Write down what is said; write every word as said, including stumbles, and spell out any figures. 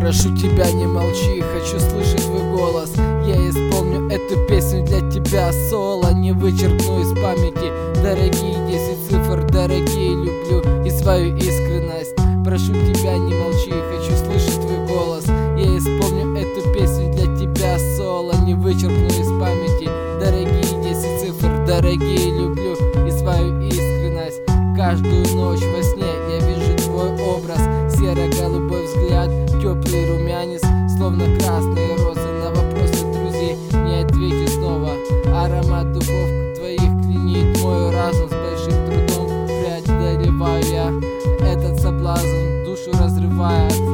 Прошу тебя, не молчи, хочу слышать твой голос. Я исполню эту песню для тебя соло. Не вычеркну из памяти дорогие десять цифр, дорогие, люблю и свою искренность. Прошу тебя, не молчи, хочу слышать твой голос. Я исполню эту песню для тебя соло. Не вычеркну из памяти дорогие десять цифр, дорогие, люблю и свою искренность. Каждую ночь во сне я вижу твой образ. Серо-голубой взгляд, теплый румянец, словно красные розы. На вопросы друзей не отвечу снова. Аромат духов твоих пленит мой разум. С большим трудом преодолеваю я этот соблазн, душу разрывая.